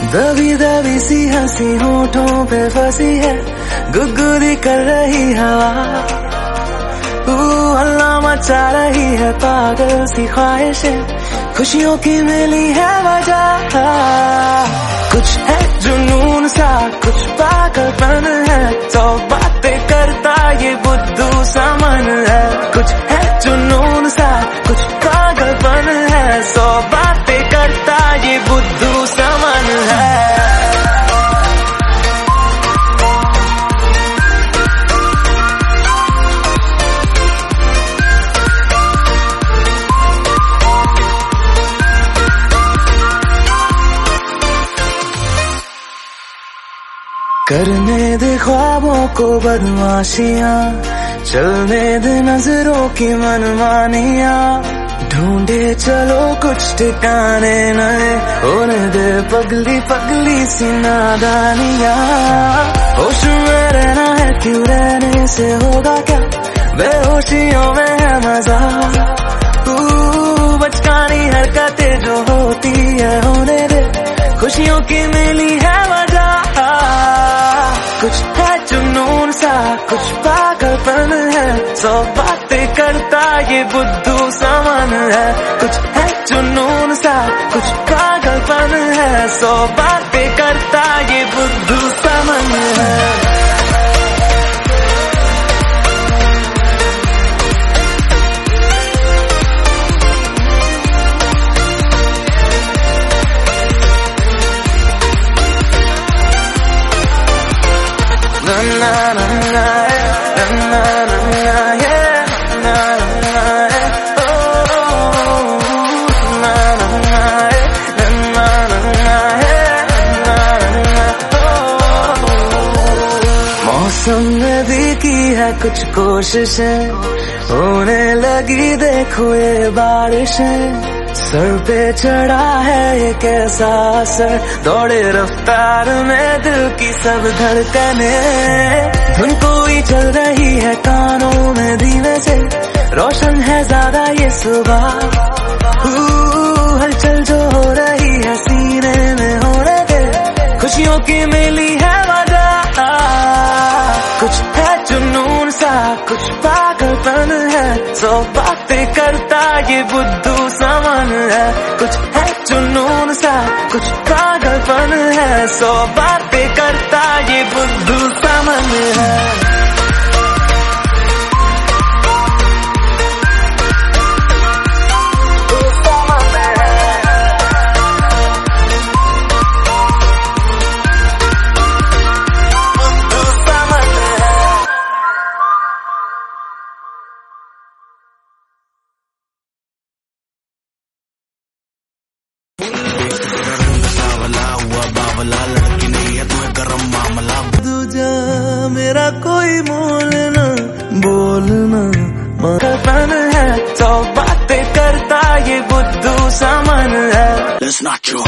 दबी दबी सी हंसी होठों पे फंसी है, गुदगुदी कर रही हवा, हल्ला मचा रही है पागल सी ख्वाहिशें, खुशियों की मिली है वजह। कुछ है जुनून सा, कुछ पागलपन है, तो बातें करता ये बुद्धू सा मन है। कुछ है जुनून सा, कुछ पागलपन है, सौ बातें करता ये बुद्धू सा मन है। करने दे ख्वाबों को बदमाशियां, चलने दे नजरों की मनमानियां, ढूंढे चलो कुछ ठिकाने नए, होने दे पगली पगली सी नादानियां। होश में रहना है क्यों, रहने से होगा क्या, बेहोशियों में है मजा, बचकानी हरकतें जो होती है होने दे, खुशियों की मिली है वजह। कुछ है जुनून सा, कुछ पागलपन है, सौ बातें करता ये बुद्धू सा मन है। कुछ है जुनून सा, कुछ पागलपन है, सौ बातें करता ये बुद्धू सा मन है। मौसम ने भी की है कुछ कोशिशें, होने लगी देखो ये बारिशें, सर पे चढ़ा है ये कैसा असर, दौड़े रफ्तार में दिल की सब धड़कने, धुन कोई चल रही है कानों में धीमे से, रोशन है ज्यादा ये सुबह, हलचल जो हो रही है सीने में होने दे, खुशियों की मिली है वजह। कुछ है जुनून सा, कुछ पागलपन है, सौ बातें करता ये बुद्धू सा मन है। कुछ है जुनून सा, कुछ पागलपन है, सौ बातें करता ये बुद्धू सा मन है। लड़की नहीं है तुम्हें गरम मामला, दूजा मेरा कोई मोल न बोलना, मगन है, सौ बातें करता ये बुद्धू सा मन है। That's not true.